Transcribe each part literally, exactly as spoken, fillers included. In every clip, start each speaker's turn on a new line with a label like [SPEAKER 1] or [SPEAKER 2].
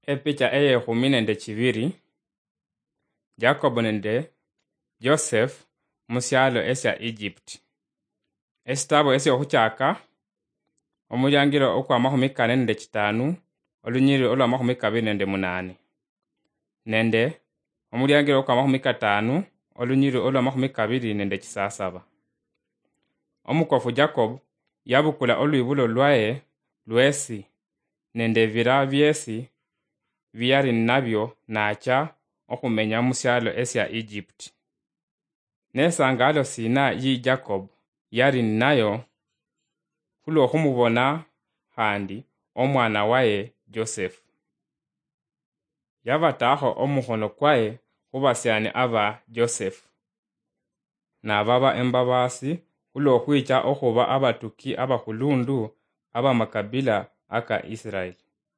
[SPEAKER 1] Epicha eye khumi nende chibiri, Jacob nende Joseph musyalo esya Egypt. Esitabo esyo khuchaka omulyangilo okwa makhumi kane nende chitanu olunyiri olwa makhumi kabiri nende munane. Nende omulyangilo okwa makhumi katanu olunyiri olwa makhumi kabiri nende chisasaba. Omukofu Jacob yabukula olwibulo lwaye lwesi nende vira byesi byari nabyo nacha okhumenya musyalo esya Egypt. Nesangalo sina yi Jacob yari nayo khulwo khumubona khandi omwana waye Joseph. Yabatakho omukhono kwaye khubasyani aba Joseph. Na baba embabasi khulwo khwicha okhuba abatuki abakhulundu aba makabila aka Israel.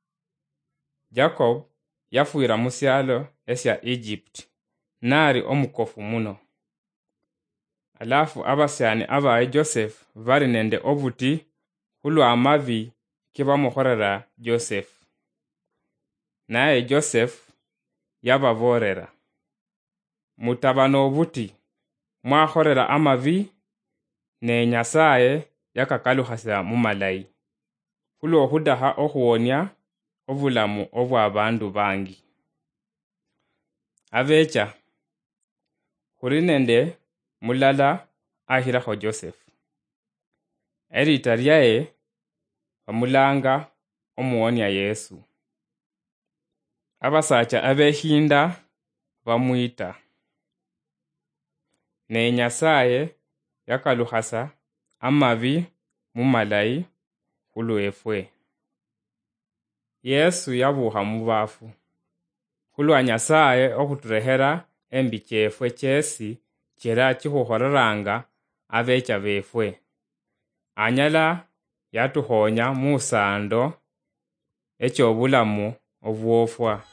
[SPEAKER 1] Jacob yafuira musyalo esya Egypt nari omukofu muno. Alafu abasyani aba Joseph bari nende obuti khulwa amavi kebamukhorera Joseph. Naye Joseph yababorera, mutaba nobuti mwakhorera amavi ne Nyasaye yakakalukhasa mumalayi khulwo khudakha okhuwonya obulamu obwa bandu bangi. Abecha khuri nende mulala akhilakho Joseph. Erita lyaye bamulanga omuwonya Yesu. Abasacha abekhinda bamwita. Ne Nyasaye yakalukhasa amavi mumalayi khulwefwe. Yesu yabukha mubafu khulwa Nyasaye okhuturekhera embi chefwe chesi chera chikhukhoreranga abecha befwe. Anyala yatukhonya musando echo bulamu obwofwa.